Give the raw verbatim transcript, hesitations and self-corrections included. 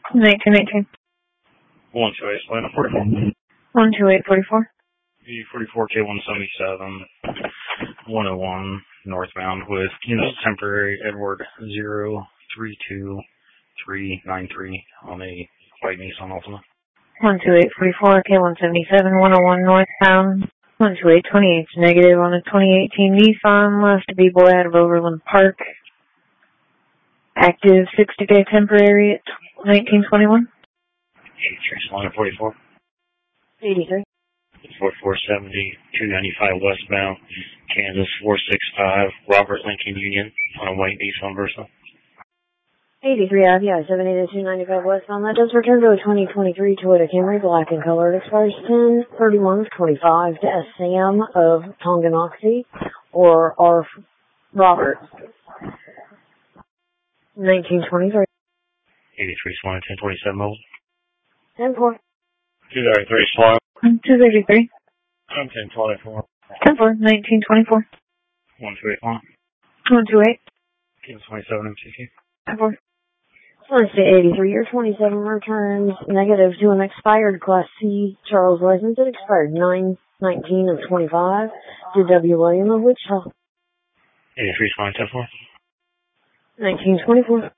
nineteen eighteen. one two eight, Atlanta forty-four. one two eight forty-four. B forty-four K one seventy-seven, one oh one northbound with Kansas Temporary Edward zero three two three nine three on a white Nissan Altima. one two eight forty-four K one seventy-seven, one oh one northbound. one two eight twenty-eight negative on a twenty eighteen Nissan left to be boy out of Overland Park. Active sixty day temporary at nineteen twenty-one. eighty-three, Atlanta forty-four. eighty-three. forty-four seventy, two ninety-five westbound, Kansas four six five, Robert Lincoln Union on a white Nissan Versa. eighty-three Ave, yeah, seventy to two ninety-five westbound. That does return to a twenty twenty-three Toyota Camry, black in color. It expires ten thirty-one twenty-five to S. Sam of Tonganoxie or R. Robert. nineteen twenty-three. eighty-three, Swan, ten twenty-seven mobile. ten four. two thirty-three, Swan. two thirty-three. I'm ten twenty-four. ten four, nineteen twenty-four. one two eight, Swan. one two eight. ten twenty-seven, M C Q. ten four. Let's say eighty-three or twenty-seven returns negative to an expired Class C Charles license. It expired nine nineteen of twenty-five to W. William of Wichita. eighty-three, Swan, ten four. nineteen twenty-four.